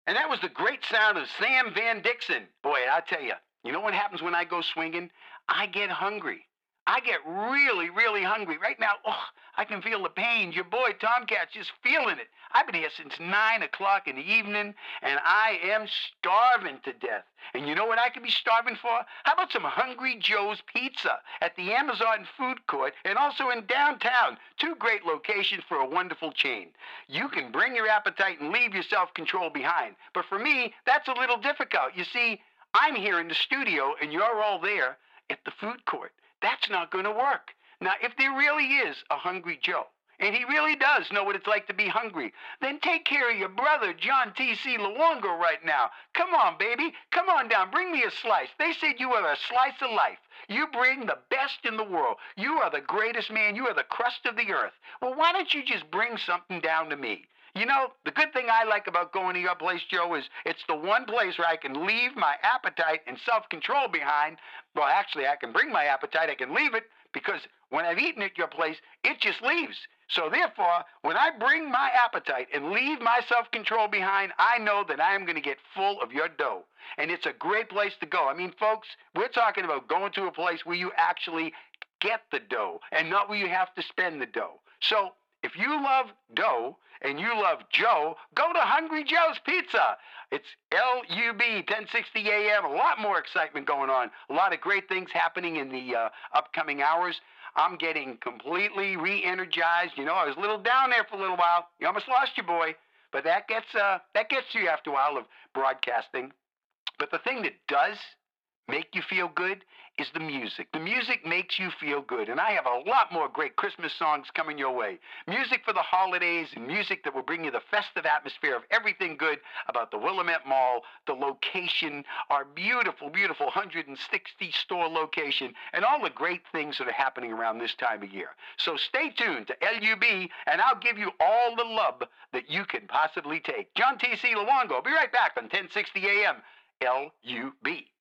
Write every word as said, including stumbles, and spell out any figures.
And that was the great sound of Sam Van Dixon. Boy, I tell you, you know what happens when I go swinging? I get hungry. I get really, really hungry. Right now, oh, I can feel the pain. Your boy Tomcat's just feeling it. I've been here since nine o'clock in the evening, and I am starving to death. And you know what I could be starving for? How about some Hungry Joe's Pizza at the Amazon Food Court and also in downtown? Two great locations for a wonderful chain. You can bring your appetite and leave your self-control behind. But for me, that's a little difficult. You see, I'm here in the studio, and you're all there at the food court. That's not going to work. Now, if there really is a Hungry Joe, and he really does know what it's like to be hungry, then take care of your brother, John T C. Luongo, right now. Come on, baby. Come on down. Bring me a slice. They said you are a slice of life. You bring the best in the world. You are the greatest man. You are the crust of the earth. Well, why don't you just bring something down to me? You know, the good thing I like about going to your place, Joe, is it's the one place where I can leave my appetite and self-control behind. Well, actually, I can bring my appetite, I can leave it, because when I've eaten at your place, it just leaves. So therefore, when I bring my appetite and leave my self-control behind, I know that I am going to get full of your dough. And it's a great place to go. I mean, folks, we're talking about going to a place where you actually get the dough and not where you have to spend the dough. So if you love dough and you love Joe, go to Hungry Joe's Pizza. It's L U B, ten sixty A M. A lot more excitement going on. A lot of great things happening in the uh, upcoming hours. I'm getting completely re-energized. You know, I was a little down there for a little while. You almost lost your boy. But that gets, uh, that gets you after a while of broadcasting. But the thing that does make you feel good is the music. The music makes you feel good. And I have a lot more great Christmas songs coming your way. Music for the holidays and music that will bring you the festive atmosphere of everything good about the Willamette Mall, the location, our beautiful, beautiful one hundred sixty store location, and all the great things that are happening around this time of year. So stay tuned to L U B, and I'll give you all the love that you can possibly take. John T C. Luongo. I'll be right back on ten sixty A M L U B.